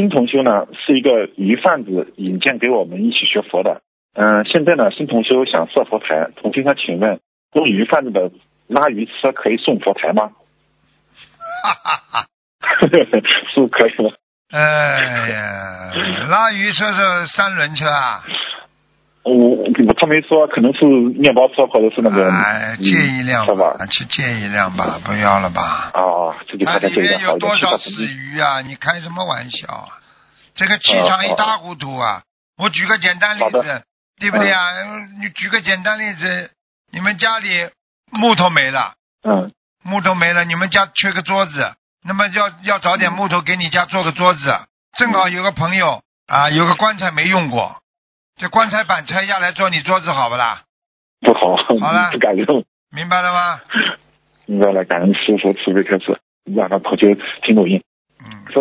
新同修呢是一个鱼贩子引荐给我们一起学佛的。现在呢新同修想设佛台，同修想请问，用鱼贩子的拉鱼车可以送佛台吗？ 哈哈哈， 是可以吗？ 哎呀，拉鱼车是三轮车啊？ 他没说，可能是面包车或者是那个借一辆吧，去借一辆吧，不要了吧。 自己开它里面有多少死鱼啊？你开什么玩笑啊？这个气场一塌糊涂啊！我举个简单例子，对不对啊？你举个简单例子，你们家里木头没了，木头没了，你们家缺个桌子，那么要找点木头给你家做个桌子，正好有个朋友有个棺材没用过，这棺材板拆下来做你桌子好不啦？ 不好， 好了， 不敢用。 明白了吗？ 明白了，感恩师父慈悲开示，让他同学听录音。